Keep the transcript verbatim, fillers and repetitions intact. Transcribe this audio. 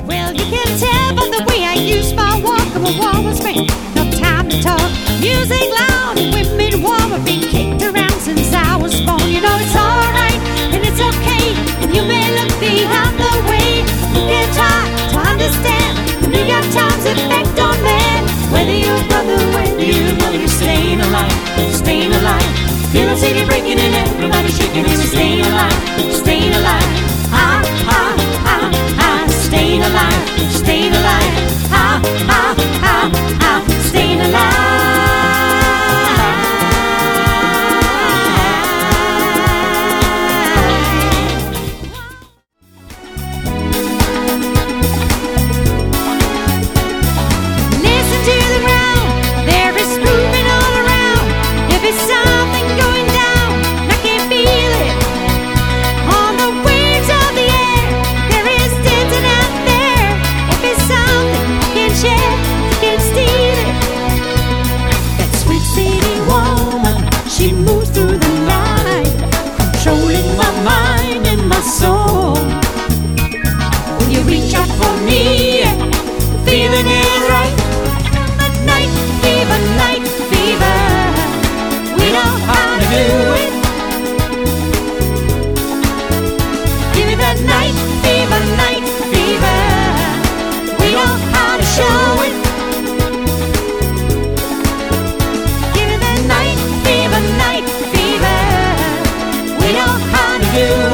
Well, you can tell by the way I use my walk. I'm a woman's man, no time to talk. Music loud, women warm. I've been kicked around since I was born. You know it's alright and it's okay, and you may look the other way. You can try to understand the New York Times effect on man. Whether you're a brother, whether you're a mother, you're staying alive, staying alive. Feel the city breaking and everybody shaking, and we're staying alive, staying alive. Ah, ah, ah, ah, staying alive, staying alive. Ah, ah, ah, ah, staying alive. Listen to the ground, there is movement all around. If it's something going down, I can feel it. On the waves of the air, there is dancing out there. If it's something you can share, you can steal it. That sweet city woman, she moves through the night, controlling my mind and my soul. When you reach out for me, feeling it right. The night fever, night fever, we know how to do it. Give me that night fever, night fever, we know how to show it. Give me that night fever, night fever, we know how to do it.